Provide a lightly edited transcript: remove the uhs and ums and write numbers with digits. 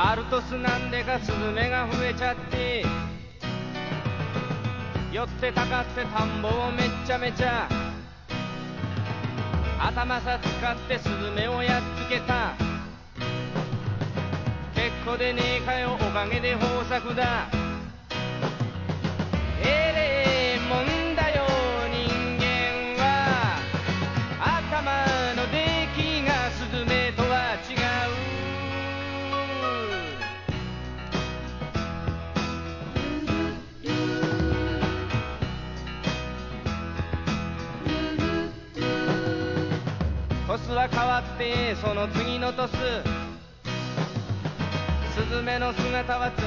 あるとすなんでかスズメが増えちゃって、寄ってたかって田んぼをめっちゃめちゃ頭さ使ってスズメをやっつけた。結構でねえかよ、おかげで豊作だ。えれえもんだよ人間は、頭の出来がスズメとは違う。トスは変わってその次のトス、スズメの姿は